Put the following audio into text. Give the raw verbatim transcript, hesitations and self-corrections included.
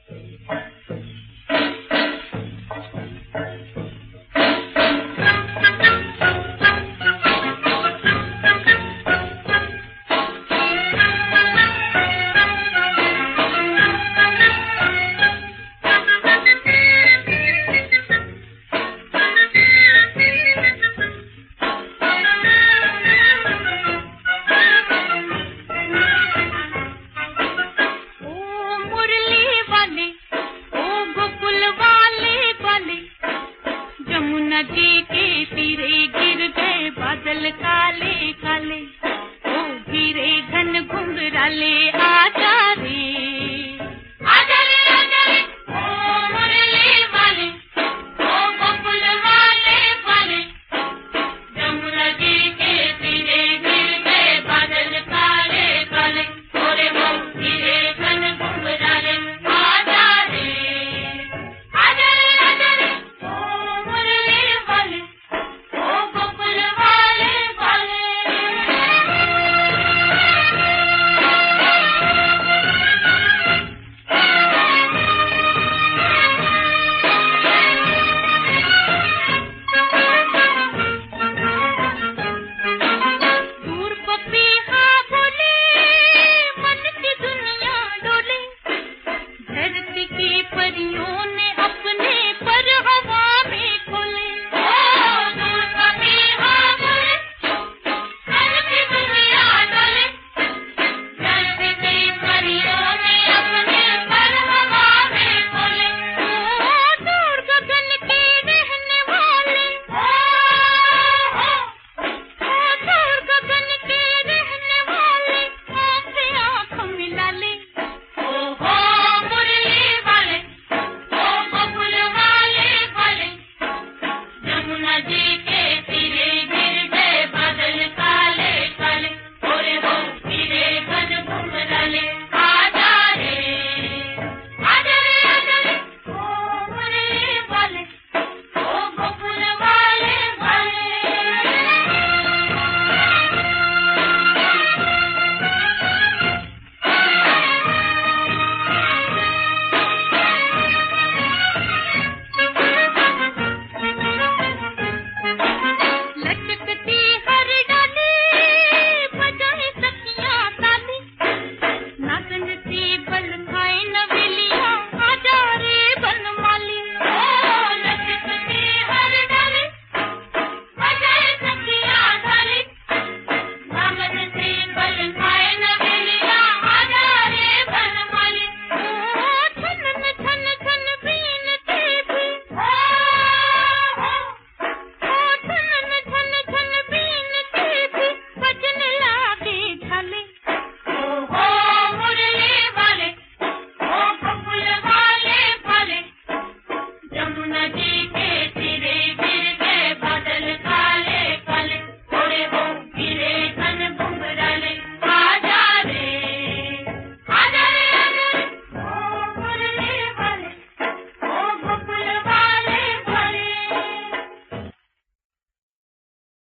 नदी के तीरे गिर गए बादल काले काले, ओ गिरे घन घुंघराले आजा रे आजा रे आजा रे, ओ मुरली वाले ओ गोकुल वाले वाले, जमुना जी के तीरे गिर गए बादल काले काले, ओरे वो गिरे घन घुंघराले आजा रे आजा रे आजा रे, ओ मुरली वाले ओ गोकुल वाले वाले। दूर पपीहा बोले मन की दुनिया डोले, धरती की परियों ने अपने पर हवा में खोले। दूर पपीहा बोले मन की दुनिया डोले, धरती की परियों ने अपने पर हवा में खोले। दूर गगन के रहने वाले, दूर गगन के रहने वाले, आँख से आँख मिला ले। ओ हो मुरली वाले ओ गोकुल वाले वाले, जमुना जी के तीरे गिर गए बादल काले काले, ओरे हो गिरे घन घुंघराले आजा रे आजा रे आजा रे, ओ मुरली वाले ओ गोकुल वाले वाले। लचकती हर डाली बजाए सखियां ताली, नाचन सी बल खाए नवेलियां आजा रे बनमाली। लचकती हर डाली बजाए सखियां ताली, नाचन सी बल खाए नवेलियां आजा रे बनमाली। छनन छन छन बीनते भी, छनन छन छन बीनते भी बजने लागे झाले। ओ हो मुरली वाले ओ गोकुल वाले वाले, जमुना जी